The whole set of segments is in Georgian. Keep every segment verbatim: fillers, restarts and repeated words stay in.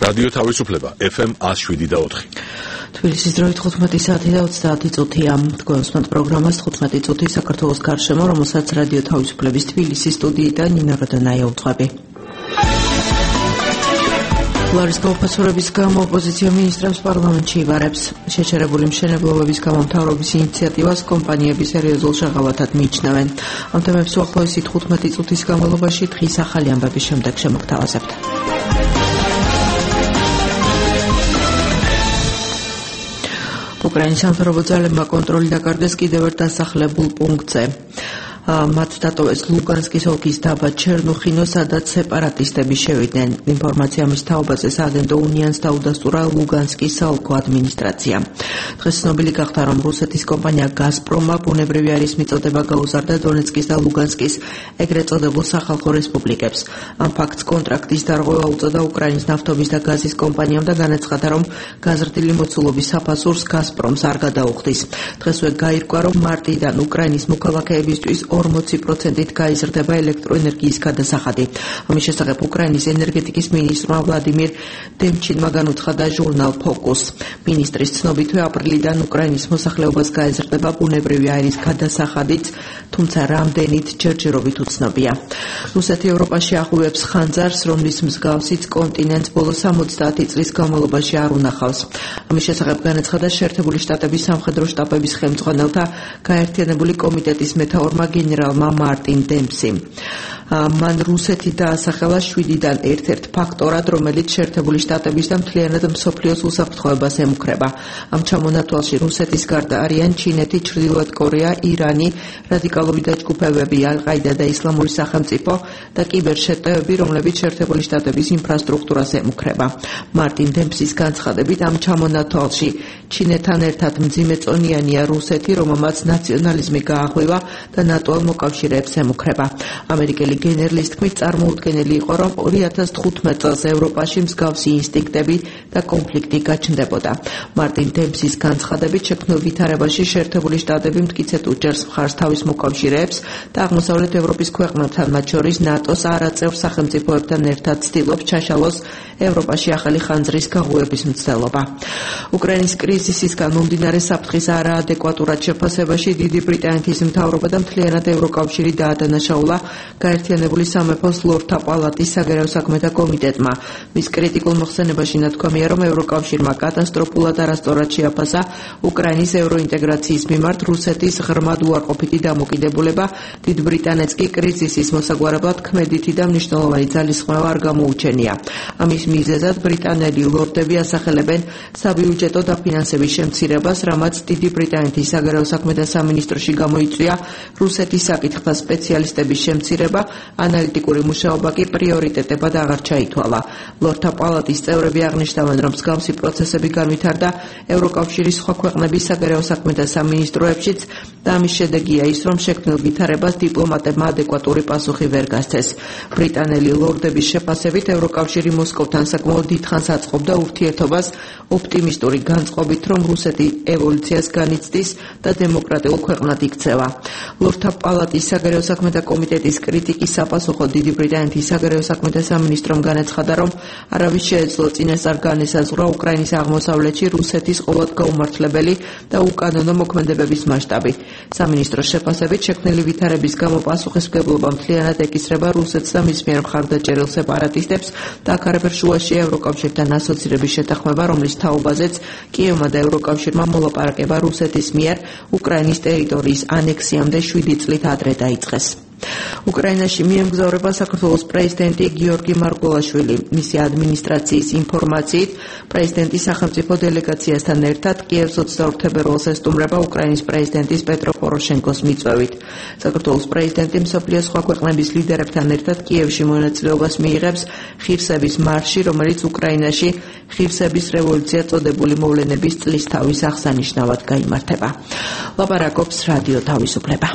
რადიო თავისუფლება ეფ ემ one oh seven და four. თბილისის დროით თხუთმეტი საათი და ოცდაათი წუთია. თქვენს მათ პროგრამას თხუთმეტი წუთი საქართველოს გარშემო, რომელსაც რადიო თავისუფლების თბილისის სტუდიიდან ნინა როდანაია უძღვები. ლარის გაუფასურების გამო ოპოზიცია მინისტრებს პარლამენტში იბარებს. შეჩერებული მშენებლობების გამო მთავრობის ინიციატივას კომპანიები სერიოზულ შეღავათად მიიჩნევენ. ამ თემებს უახლოესი თხუთმეტი წუთის განმავლობაში დღის ახალი ამბების შემდეგ შემოგთავაზებთ. უკრაინის სამთავრობო ძალებმა კონტროლი დაკარგეს კიდევ ერთ დასახლებულ პუნქტზე. მათ დატოვეს ლუგანსკის ოლქის დაბა ჩერნუხინო, სადაც სეპარატისტები შევიდნენ. ინფორმაცია მის თაობაზე სააგენტო უნიანს დაუდასტურა ლუგანსკის საოლქო ადმინისტრაციამ. დღეს ცნობილი გახდა, რომ რუსეთის კომპანია გაზპრომმა ბუნებრივი აირის მიწოდება გაუზარდა დონეცკის და ლუგანსკის ეგრეთ წოდებულ სახალხო რესპუბლიკებს. ამ ფაქტს კონტრაქტის დარღვევა უწოდა უკრაინის ნავთობის და გაზის კომპანიამ და განაცხადა, რომ გაზრდილი მოცულობის საფასურს გაზპრომს არ გადაუხდის. დღესვე გაირკვა, რომ მარტიდან უკრაინის მოქალაქეებისთვის ორმოცი პროცენტით გაიზრდება ელექტროენერგიის გადასახადი. ამის შესახებ უკრაინის ენერგეტიკის მინისტრმა ვლადიმირ დემჩინმა განუცხადა ჟურნალ ფოკუს. მინისტრის ცნობითვე აპრილიდან უკრაინის მოსახლეობას გაეზრდება ბუნებრივი აირის გადასახადიც, თუმცა რამდენით ჯერჯერობით უცნობია. რუსეთი ევროპაში ახურებს ხანძარს, რომლის მსგავსიც კონტინენტს ბოლო სამოცდაათი წლის განმავლობაში არ უნახავს. ამის შესახებ განაცხადა შეერთებული შტატების სამხედრო შტაბების ხელმძღვანელთა გაერთიანებული კომიტეტის მეთაურმა გენერალმა მარტინ დემპსიმ. მან რუსეთი დაასახელა შვიდიდან ერთ-ერთ ფაქტორად, რომელიც შეერთებული შტატების და მთლიანად მსოფლიოს უსაფრთხოებას ემუქრება. ამ ჩამონათვალში რუსეთის გარდა არიან ჩინეთი, ჩრდილოეთ კორეა, ირანი, რადიკალური დაჯგუფებები, ალ-ყაიდა და ისლამური სახელმწიფო და კიბერშეტევები, რომლებიც შეერთებული შტატების ინფრასტრუქტურას ემუქრება. მარტინ დემპსის განცხადებით, ამ ჩამონათვალში ჩინეთთან ერთად მძიმეწონიანია რუსეთი, რომელმაც ნაციონალიზმი გააღვივა და ნატოელ მოკავშირეებს ემუქრება. ამერიკელი გენერლის თქმით, წარმოუდგენელი იყო, რომ ორი ათას თხუთმეტ წელს ევროპაში მსგავსი ინსტინქტები და კონფლიქტი გაჩნდებოდა. მარტინ დემპსის განცხადებით, შექმნილ ვითარებაში შეერთებული შტატები მტკიცედ უჭერს მხარს თავის მოკავშირეებს და აღმოსავლეთ ევროპის ქვეყნებთან, მათ შორის ნატოს არაწევრ სახელმწიფოებთან ერთად ცდილობს ჩაშალოს ევროპაში ახალი ხანძრის გაღვივების მცდელობა. უკრაინის კრიზისისგან მომდინარე საფრთხის არაადეკვატურად შეფასებაში დიდი ბრიტანეთის მთავრობა და მთლიანად ევროკავშირი დაადანაშაულა გაერთიანებული სამეფოს ლორდთა პალატის საგარეო საქმეთა კომიტეტმა. მის კრიტიკულ მოხსენებაში ნათქვამია, რომ ევროკავშირმა კატასტროფულად არასწორად შეაფასა უკრაინის ევროინტეგრაციის მიმართ რუსეთის ღრმად უარყოფითი დამოკიდებულება, დიდ ბრიტანეთს კი კრიზისის მოსაგვარებლად ქმედითი და მნიშვნელოვანი ძალისხმევა არ გამოუჩენია. ამის მიზეზად ბრიტანელი ლორდები ასახელებენ საბიუჯეტო დაფინანსების შემცირებას, რამაც დიდი ბრიტანეთის საგარეო საქმეთა სამინისტროში გამოიწვია რუსეთის საკითხთა სპეციალისტების შემცირება, ანალიტიკური მუშაობა კი პრიორიტეტებად აღარ ჩაითვალა. ლორდთა პალატის წევრები აღნიშნავენ, რომ მსგავსი პროცესები განვითარდა ევროკავშირის სხვა ქვეყნების საგარეო საქმეთა სამინისტროებშიც და ამის შედეგია ის, რომ შექმნილ ვითარებას დიპლომატებმა ადეკვატური პასუხი ვერ გასცეს. ბრიტანელი ლორდების შეფასებით, ევროკავშირი მოსკოვთან საკმაოდ დიდხანს აწყობდა ურთიერთობას ოპტიმისტური განწყობით, რომ რუსეთი ევოლუციას განიცდის და დემოკრატიულ ქვეყნად იქცევა. ლორდთა პალატის საგარეო საქმეთა კომიტეტის კრიტიკის საპასუხოდ დიდი ბრიტანეთის საგარეო საქმეთა სამინისტრომ განაცხადა, რომ არავის შეეძლო წინასწარ განესაზღვრა უკრაინის აღმოსავლეთში რუსეთის ყოველთ გაუმართლებელი და უკანონო მოქმედებების მასშტაბი. სამინისტროს შეფასებით, შექმნილი ვითარების გამო პასუხისმგებლობა მთლიანად ეკისრება რუსეთს და მის მიერ მხარდაჭერილ სეპარატისტებს და აქ არაფერ შუაშია ევროკავშირთან ასოცირების შეთანხმება, რომლის თაობაზეც კიევმა და ევროკავშირმა მოლაპარაკება რუსეთის მიერ უკრაინის ტერიტორიის ანექსიამდე შვიდი წლით ადრე დაიწყეს. უკრაინაში მიემგზავრება საქართველოს პრეზიდენტი გიორგი მარგველაშვილი. მისი ადმინისტრაციის ინფორმაციით, პრეზიდენტი სახელმწიფო დელეგაციასთან ერთად კიევს ოცდაორ თებერვალს ესტუმრება უკრაინის პრეზიდენტის პეტრო პოროშენკოს მიწვევით. საქართველოს პრეზიდენტი მსოფლიოს სხვა ქვეყნების ლიდერებთან ერთად კიევში მონაწილეობას მიიღებს ღირსების მარში, რომელიც უკრაინაში ღირსების რევოლუცია წოდებული მოვლენების წლისთავის აღსანიშნავად გაიმართება. ლაპარაკობს რადიო თავისუფლება.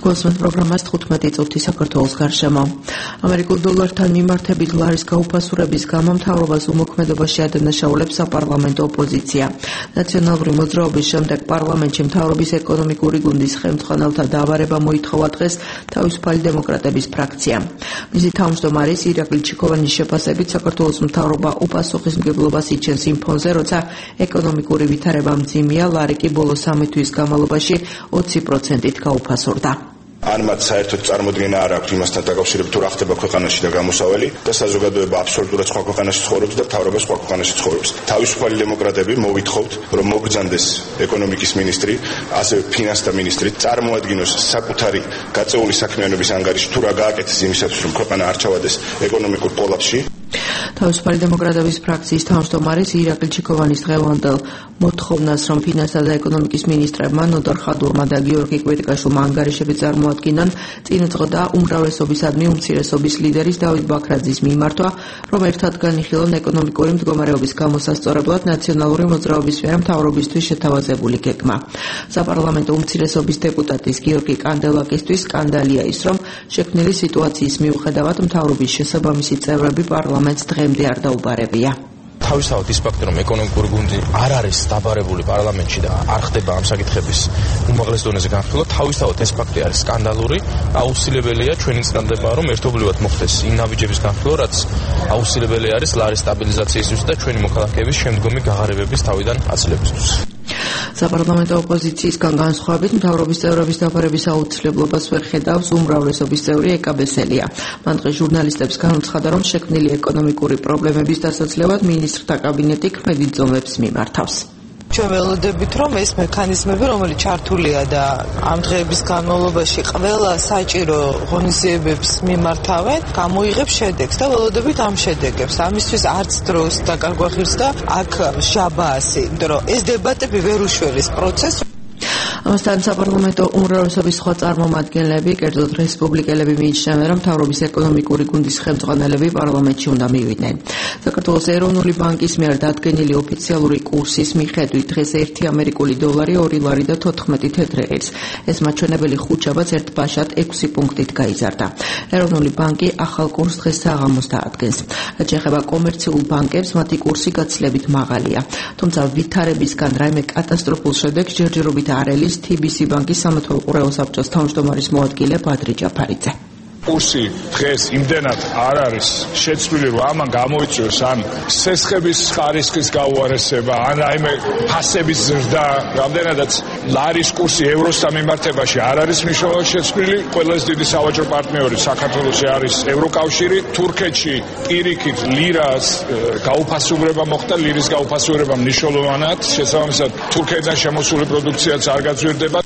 Თქვენს პროგრამას თხუთმეტი წუთი საქართველოს გარშემო. ამერიკულ დოლართან მიმართებით ლარის გაუფასურების გამო მთავრობას უმოქმედობაში ადანაშაულებს საპარლამენტო ოპოზიცია. ნაციონალური მოძრაობის შემდეგ პარლამენტში მთავრობის ეკონომიკური გუნდის ხელმძღვანელთა დავარება მოითხოვა დღეს თავისუფალი დემოკრატების ფრაქციამ. მისი თავმჯდომარის ირაკლი ჩიქოვანის შეფასებით საქართველოს მთავრობა უპასუხისმგებლობას იჩენს იმ ფონზე, როცა ეკონომიკური ვითარება მძიმეა, ლარი კი ბოლო სამი თვის განმავლობაში ოცი პროცენტით გაუფასურდა. ან მათ საერთოდ წარმოდგენა არ აქვს იმასთან დაკავშირებით თუ რა ხდება ქვეყანაში და გამოსავალი და საზოგადოება აბსოლუტურად სხვა ქვეყანაში ცხოვრობს და მთავრობა სხვა ქვეყანაში ცხოვრობს. თავისუფალი დემოკრატები მოვითხოვთ, რომ მოგბრძანდეს ეკონომიკის მინისტრი, ასევე ფინანსთა მინისტრი, წარმოადგინოს საკუთარი გაწეული საქმიანობის ანგარიში თუ რა გააკეთეს იმისათვის, რომ ქვეყანა არ ჩავარდეს ეკონომიკურ კოლაფსში. თავისუფალი დემოკრატების ფრაქციის თავმჯდომარის ირაკლი ჩიქოვანის დღევანდელ მოთხოვნას, რომ ფინანსთა და ეკონომიკის მინისტრებმა ნოდარ ხადურმა და გიორგი კვეტიკაშვილმა ანგარიშები წარმოადგინონ, წინ უძღოდა უმრავლესობისადმი უმცირესობის ლიდერის დავით ბაქრაძის მიმართვა, რომ ერთად განიხილონ ეკონომიკური მდგომარეობის გამოსასწორებლად ნაციონალური მოძრაობის მიერ მთავრობისთვის შეთავაზებული გეგმა. საპარლამენტო უმცირესობის დეპუტატის გიორგი კანდელაკისთვის სკანდალია ის, რომ შექმნილი სიტუაციის მიუხედავად მთავრობის შესაბამისი წევრები პარლამენტს დღემდე არ დაუბარებია. თავისთავად ის ფაქტი, რომ ეკონომიკური გუნდი არ არის დაბარებული პარლამენტში და არ ხდება ამ საკითხების უმაღლეს დონეზე განხილვა, თავისთავად ეს ფაქტი არის სკანდალური. აუცილებელია ჩვენი წინადადება, რომ ერთობლივად მოხდეს იმ ნაბიჯების განხილვა, რაც აუცილებელი არის ლარის სტაბილიზაციისთვის და ჩვენი მოქალაქეების შემდგომი გაღარებების თავიდან აცლებისთვის. საპარლამენტო ოპოზიციისგან განსხვავებით მთავრობის წევრების დაბარების აუცილებლობას ვერ ხედავს უმრავლესობის წევრი ეკაბესელია. მან დღეს ჟურნალისტებს განუცხადა, რომ შექმნილი ეკონომიკური პრობლემების დასაცლევად მინისტრთა კაბინეტი ქმედით ზომებს მიმართავს. ჩვენ ველოდებით, რომ ეს მექანიზმები, რომელიც ჩართულია და ამ დღეების განმავლობაში ყველა საჭირო ღონისძიებებს მიმართავენ, გამოიღებს შედეგს და ველოდებით ამ შედეგებს. ამისთვის არც დროს დაკარგვა ღირს და აქ ჟაბაასი, იმიტომ რომ ეს დებატები ვერ უშველის პროცესს. ამასთან საპარლამენტო უმრავლესობის სხვა წარმომადგენლები, კერძოდ რესპუბლიკელები მიიჩნევენ, რომ მთავრობის ეკონომიკური გუნდის ხელმძღვანელები პარლამენტში უნდა მივიდნენ. საქართველოს ეროვნული ბანკის მიერ დადგენილი ოფიციალური კურსის მიხედვით დღეს ერთი ამერიკული დოლარი ორი ლარი და თოთხმეტი თეთრერიც. ეს მაჩვენებელი ხუთშაბათს ერთ ბაშად ექვსი პუნქტით გაიზარდა. ეროვნული ბანკი ახალ კურსს დღეს საღამოს დაადგენს. რაც ეხება კომერციულ ბანკებს, მათი კურსი გაცილებით მაღალია. თუმცა ვითარებისგან რაიმე კატასტროფულ შედეგს ჯერჯერობით არ ელის თი ბი სი ბანკის სამეთვალყურეო საბჭოს თავმჯდომარის მოადგილე ბადრი ჯაფარიძე. კურსი დღეს იმდენად არ არის შეცვლილი, რომ ამან გამოიწვევს ან სესხების ხარისხის გაუარესება, ან რაიმე ფასების ზრდა, რამდენადაც ლარის კურსი ევროსთან მიმართებაში არ არის მნიშვნელოვნად შეცვლილი. ყველაზე დიდი სავაჭრო პარტნიორი საქართველოში არის ევროკავშირი. თურქეთში პირიქით ლირას გაუფასურება მოხდა, ლირის გაუფასურება მნიშვნელოვნად, შესაბამისად თურქეთიდან შემოსული პროდუქციაც არ გაძვირდება.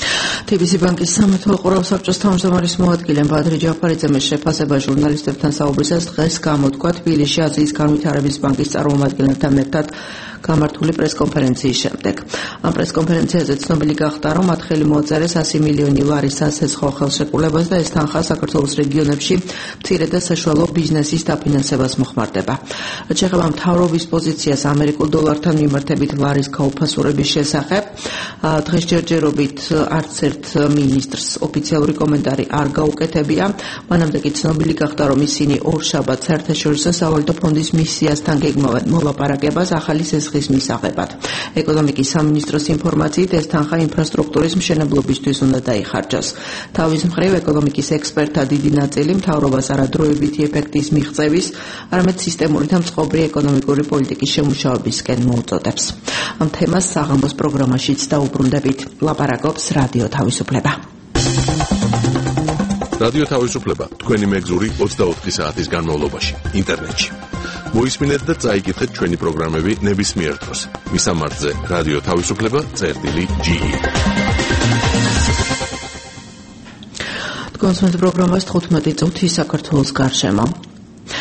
თი ბი სი ბანკის სამეთვალყურეო საბჭოს თავმჯდომარის მოადგილემ ბადრი ჯაფარიძემ შეფასება ჟურნალისტებთან საუბრისას დღეს გამოთქვა თბილისში აზიის განვითარების ბანკის წარმომადგენლებთან ერთად გამართული პრესკონფერენციის შემდეგ. ამ პრესკონფერენციაზე ცნობილი გახდა, რომ მათ ხელი მოაწერეს ასი მილიონი ლარის სასესხო ხელშეკრულებას და ეს თანხა საქართველოს რეგიონებში მცირე და საშუალო ბიზნესის დაფინანსებას მოხმარდება. რაც შეეხება მთავრობის პოზიციას ამერიკულ დოლართან მიმართებით ლარის გაუფასურების შესახებ, დღეს ჯერჯერობით არც ერთ მინისტრს ოფიციალური კომენტარი არ გაუკეთებია. მანამდე კი ცნობილი გახდა, რომ ისინი ორ შაბათს საერთაშორისო სავალუტო ფონდის მისიასთან გეგმავენ მოლაპარაკებას ახალი სესხის მისაღებად. ეკონომიკის სამინისტროს ინფორმაციით ეს თანხა ინფრასტრუქტურის მშენებლობისთვის უნდა დაიხარჯოს. თავის მხრივ ეკონომიკის ექსპერტთა დიდი ნაწილი მთავრობას არა დროებითი ეფექტის მიღწევის, არამედ სისტემური და მწყობრი ეკონომიკური პოლიტიკის შემუშავებისკენ მოუწოდებს. ამ თემას საღამოს პროგრამაშიც დაუბრუნდებით. ლაპარაკობს რადიო თავისუფლება. რადიო თავისუფლება თქვენი მეგზური ოცდაოთხი საათის განმავლობაში ინტერნეტში. მოისმინეთ და წაიკითხეთ ჩვენი პროგრამები ნებისმიერ დროს. მისამართზე რადიო თავისუფლება წერტილი ჯი ი. თქვენს პროგრამას თხუთმეტი წუთი საქართველოს გარშემო.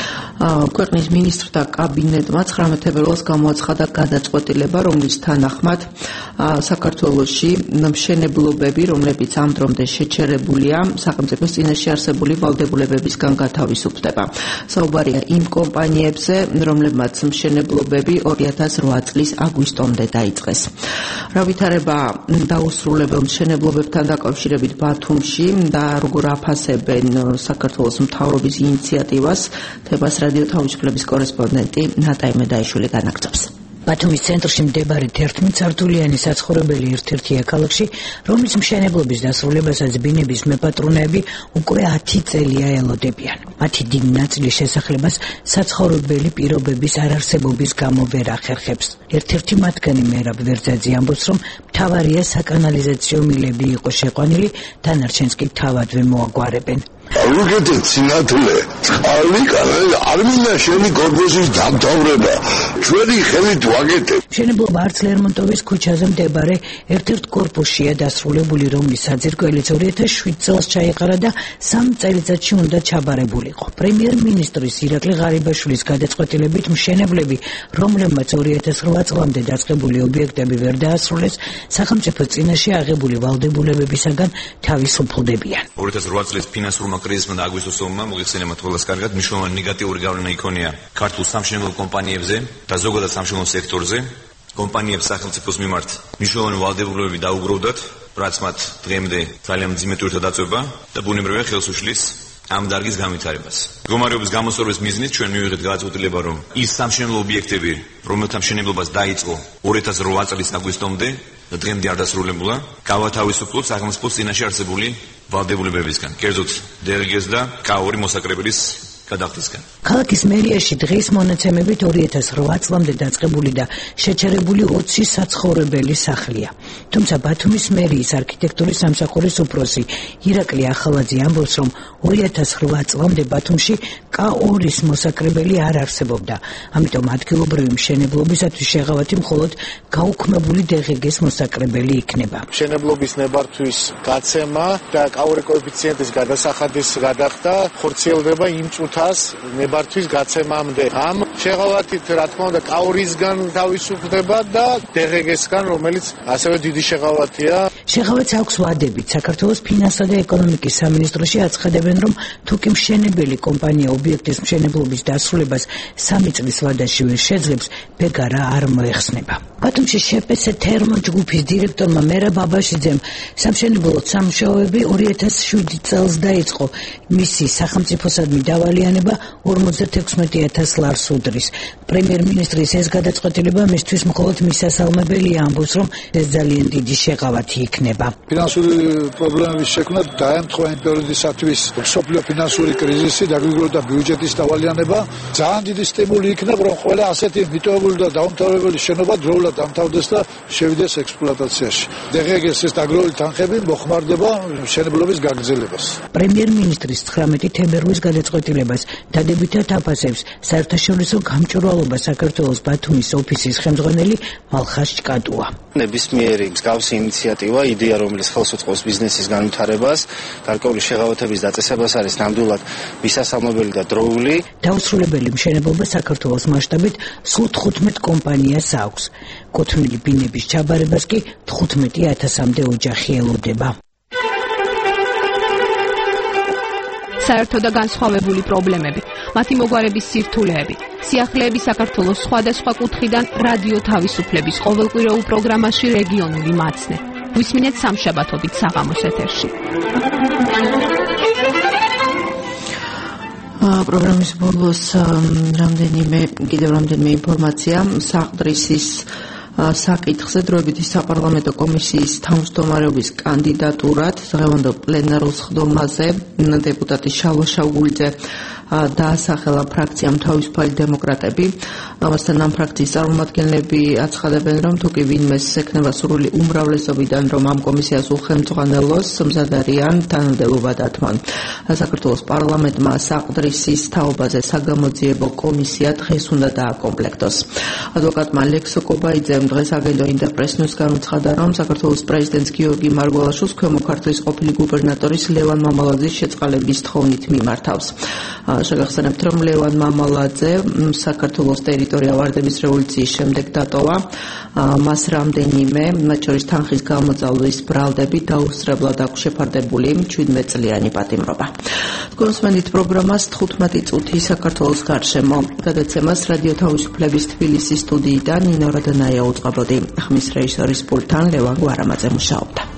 ქვეყნის მინისტრთა კაბინეტმა ცხრამეტ თებერვალს გამოაცხადა გადაწყვეტილება, რომლის თანახმად საქართველოში მშენებლობები, რომლებიც ამ დრომდე შეჩერებულია, სახელმწიფოს წინაშე არსებული ვალდებულებებისგან გათავისუფლდება. საუბარია იმ კომპანიებზე, რომლებმაც მშენებლობები ორი ათას რვა წლის აგვისტომდე დაიწყეს. რა ვითარება დაუსრულებელ მშენებლობებთან დაკავშირებით ბათუმში და როგორ აფასებენ საქართველოს მთავრობის ინიციატივას, თებას რადიო თავისუფლების კორესპონდენტი ნატაი მედაიშვილი განაგრძობს. ბათუმის ცენტრში მდებარე თერთმეტსართულიანი საცხოვრებელი ერთ-ერთია ქალაქში, რომლის მშენებლობის დასრულებასაც ბინების მეპატრონეები უკვე ათი წელია ელოდებიან. მათი დიდი ნაწილის შესახლებას საცხოვრებელი პირობების არარსებობის გამო ვერ ახერხებს. ერთ-ერთი მათგანი მერაბ ვერძაძე ამბობს, რომ მთავარია საკანალიზაციო მილები იყო შეყვანილი, დანარჩენს კი თავადვე მოაგვარებენ. რუგეთი ცინათლე წყალი კანალი არ მინდა შენი კორპუსის დამთავრება ჩვენი ხელით ვაკეთებ. მშენებლობა არც ლერმონტოვის ქუჩაზე მდებარე ერთ-ერთ კორპუსშია დასრულებული, რომლის საძირკველიც ორი ათას შვიდ წელს ჩაიყარა და სამ წელიწადში უნდა ჩაბარებულიყო. პრემიერ-მინისტრის ირაკლი ღარიბაშვილის გადაწყვეტილებით მშენებლები, რომლებმაც ორი ათას რვა წლამდე დაწყებული ობიექტები ვერ დაასრულეს, სახელმწიფოს წინაშე აღებული ვალდებულებებისაგან თავისუფლდებიან. ორი ათას რვა წლის ფინანსურმა კრიზისმა და აგვისტოს ომმა მოგეხსენებათ ყველას კარგად მნიშვნელოვანი ნეგატიური გავლენა იქონია ქართულ სამშენებლო კომპანიებზე და ზოგადად სამშენებლო სექტორზე. კომპანიებს სახელმწიფოს მიმართ მნიშვნელოვანი ვალდებულებები დაუგროვდათ, რაც მათ დღემდე ძალიან მძიმე ტვირთად აწვება და ბუნებრივია ხელს უშლის ამ დარგის განვითარებას. მდგომარეობის გამოსწორების მიზნით ჩვენ მივიღეთ გადაწყვეტილება, რომ ის სამშენებლო ობიექტები, რომელთა მშენებლობას დაიწყო ორი ათას რვა წლის აგვისტომდე და დღემდე არ დასრულებულა, გავათავისუფლოთ სახელმწიფოს წინაშე არსებული ვალდებულებებისგან, კერძოდ დერგეს და კა ორი მოსაკრებელის გადახდისგან. ქალაქის მერიაში დღის მონაცემებით ორი ათას რვა წლამდე დაწყებული და შეჩერებული ოცი საცხოვრებელი სახლია. თუმცა ბათუმის მერიის არქიტექტურის სამსახურის უფროსი ირაკლი ახალაძე ამბობს, რომ ორი ათას რვა წლამდე ბათუმში კა ორის მოსაკრებელი არ არსებობდა. ამიტომ ადგილობრივი მშენებლობისათვის შეღავათი მხოლოდ გაუქმებული დღგ-ის მოსაკრებელი იქნება. მშენებლობის ნებართვის გაცემა და კა ორი კოეფიციენტის გადასახადის გადახდა ხორციელდება იმ წუთას ნებართვის გაცემამდე. ამ შეღავათით, რა თქმა უნდა, კა ორისგან თავისუფლდება და დღგ-სგან, რომელიც ასევე დიდი შეღავათია. შეღავათს აქვს ვადებით. საქართველოს ფინანსთა და ეკონომიკის სამინისტროში აცხადებენ, რომ თუ კი მშენებელი კომპანია ობიექტის მშენებლობის დასრულებას სამი წლის ვადაში ვერ შეძლებს, ბეგარა არ მოეხსნება. ბათუმში შპს თერმო ჯგუფის დირექტორმა მერაბ აბაშიძემ სამშენებლო სამუშაოები ორი ათას შვიდი წელს დაიწყო. მისი სახელმწიფოსადმი დავალიანება ორმოცდათექვსმეტი ათას ლარს უდრის. პრემიერ-მინისტრის ეს გადაწყვეტილება მისთვის მხოლოდ მისასალმებელია, ამბობს, რომ ეს ძალიან დიდი შეღავათი იქნება. ფინანსური პრობლემების შექმნა დაემთხვა იმ პერიოდისათვის მსოფლიო ფინანსური კრიზისი და გვიგროვდა ბიუჯეტის დავალიანება. ძალიან დიდი სტიმული იქნება, რომ ყველა ასეთი მიტოვებული და დაუმთავრებელი შენობა დროულად დამთავრდეს და შევიდეს ექსპლუატაციაში. დღგ-ის ეს დაგროვილი თანხები მოხმარდება მშენებლობის გაგრძელებას. პრემიერ-მინისტრის ცხრამეტი თებერვლის გადაწყვეტილებას დადებითად აფასებს საერთაშორისო გამჭვირვალობა საქართველოს ბათუმის ოფისის ხელმძღვანელი მალხაზ ჭკატუა. ნებისმიერი მსგავსი ინიციატივა, იდეა, რომელიც ხელს უწყობს ბიზნესის განვითარებას, გარკვეული შეღავათების დაწესებას არის ნამდვილად მისასალმებელი და დროული. დაუსრულებელი მშენებლობა საქართველოს მასშტაბით სულ თხუთმეტ კომპანიას აქვს. კუთვნილი ბინების ჩაბარებას კი თხუთმეტი ათასამდე ოჯახი ელოდება. საერთო და განსხვავებული პრობლემები, მათი მოგვარების სირთულეები, სიახლეები საქართველოს სხვადასხვა კუთხიდან რადიო თავისუფლების ყოველკვირეულ პროგრამაში რეგიონული მაცნე. გვისმინეთ სამშაბათობით საღამოს ეთერში. პროგრამის ბოლოს რამდენიმე კიდევ რამდენიმე ინფორმაცია საყდრისის საკითხზე. დროებითი საპარლამენტო კომისიის თავმჯდომარეობის კანდიდატურად დღევანდელ პლენარულ სხდომაზე დეპუტატი შალვა შაუგულიძე დაასახელა ფრაქციამ თავისუფალი დემოკრატები. ამასთან ამ ფრაქციის წარმომადგენლები აცხადებენ, რომ თუ კი ვინმეს ექნება სრული უმრავლესობიდან, რომ ამ კომისიას უხელმძღვანელოს, მზად არიან თანამდებობა დათმონ. საქართველოს პარლამენტმა საყდრისის თაობაზე საგამოძიებო კომისია დღეს უნდა დააკომპლექტოს. ადვოკატმა ლექსო კობაიძემ დღეს აგენტო ინტერპრესნიუს განუცხადა, რომ საქართველოს პრეზიდენტს გიორგი მარგველაშვილს ქვემო ქართლის ყოფილი გუბერნატორის ლევან მამალაძის შეწყალების თხოვნით მიმართავს. შეგახსენებთ, რომ ლევან მამალაძე საქართველოს ტერიტორია ვარდების რევოლუციის შემდეგ დატოვა. მას რამდენიმე, მათ შორის თანხის გამოძალვის ბრალდები დაუსწრებლად აქვს შეფარდებული შვიდმეტ წლიანი პატიმრობა. თქვენს მენით პროგრამას თხუთმეტი წუთი საქართველოს გარშემო გადაცემას რადიო თავისუფლების თბილისის სტუდიიდან ნინო რადანაია უწყებოდი. ხმის რეჟისორის პულტთან ლევან გვარამაძე მუშაობდა.